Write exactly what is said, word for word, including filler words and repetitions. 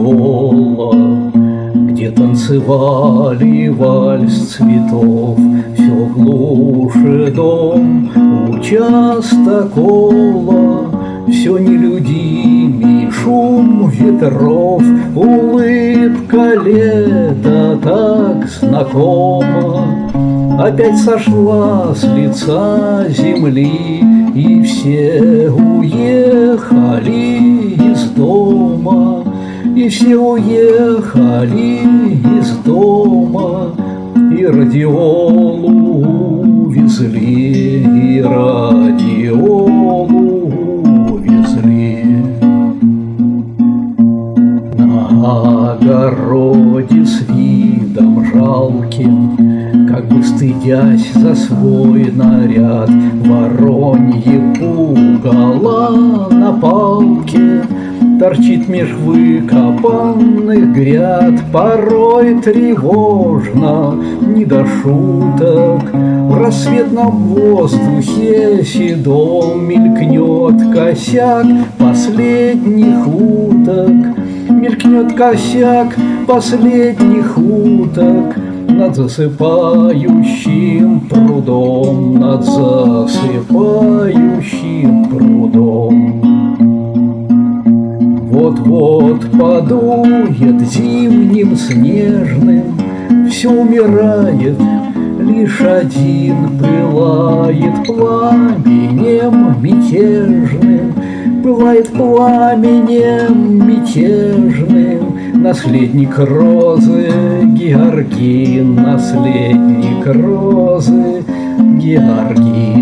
радиола, где танцевали вальс цветов. Все глуше дом, участок кола, все нелюдимый шум ветров, улыбка лета так знакома. Опять сошла с лица земли, и все уехали из дома, и все уехали из дома, и радиолу увезли, и радиолу увезли. На огороде с видом жалким, как бы стыдясь за свой наряд, воронье пугало на палке торчит меж выкопанных гряд. Порой тревожно, не до шуток, в рассветном воздухе седом мелькнет косяк последних уток, мелькнет косяк последних уток над засыпающим прудом, над засыпающим прудом. Вот-вот подует зимним снежным, все умирает, лишь один пылает пламенем мятежным, пылает пламенем мятежным. Наследник розы Георгин, наследник розы Георгин.